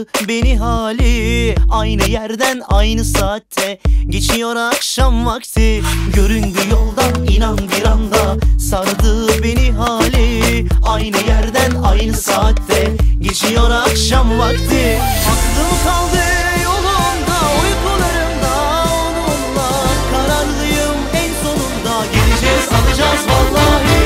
sardı beni hali. Aynı yerden aynı saatte geçiyor akşam vakti. Göründü yoldan inan bir anda sardı beni hali. Aynı yerden aynı saatte geçiyor akşam vakti. Aklım kaldı yolunda, uykularımda onunla. Kararlıyım en sonunda, geleceğiz alacağız vallahi.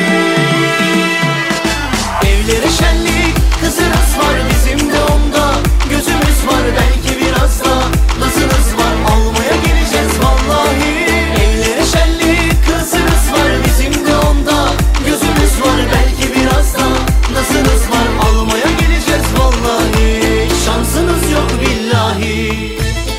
Evlere şenlik, kızınız var bizim de onda. Gözümüz var belki biraz da nazınız var, almaya geleceğiz vallahi. Evlere şenlik, kızınız var bizim de onda. Gözümüz var belki biraz da nazınız var, almaya geleceğiz vallahi. Şansınız yok billahi.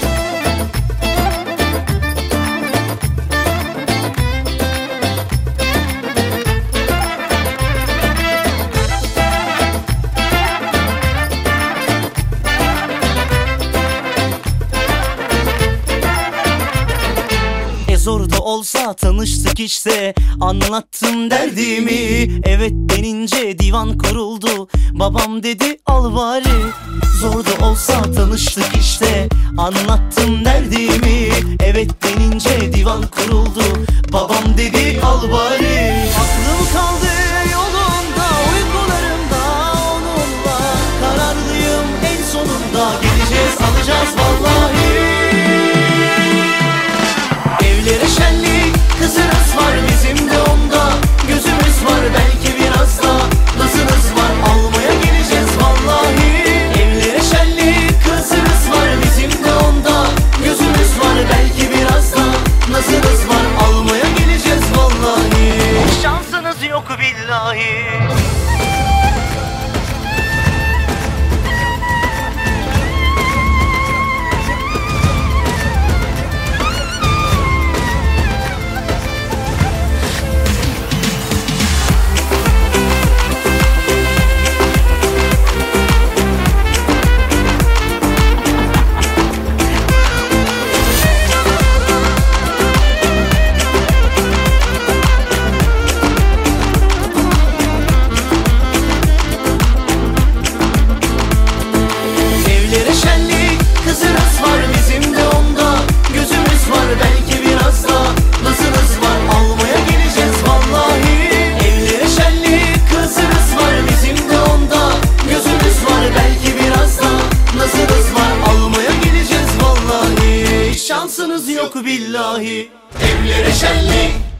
Zor da olsa tanıştık işte, anlattım derdimi. Evet denince divan kuruldu, babam dedi al bari. Zor da olsa tanıştık işte, anlattım derdimi. Evet denince divan kuruldu, babam dedi al bari. Aklım kaldı yolunda, uykularımda onunla. Kararlıyım en sonunda, geleceğiz alacağız vallahi. Evlere şenlik, kızınız var bizim de onda. Gözümüz var belki biraz da nazınız var, almaya geleceğiz vallahi. Evlere şenlik, kızınız var bizim de onda. Gözümüz var belki biraz da nazınız var, almaya geleceğiz vallahi. Şansınız yok billahi. Şansınız yok billahi. Evlere şenlik,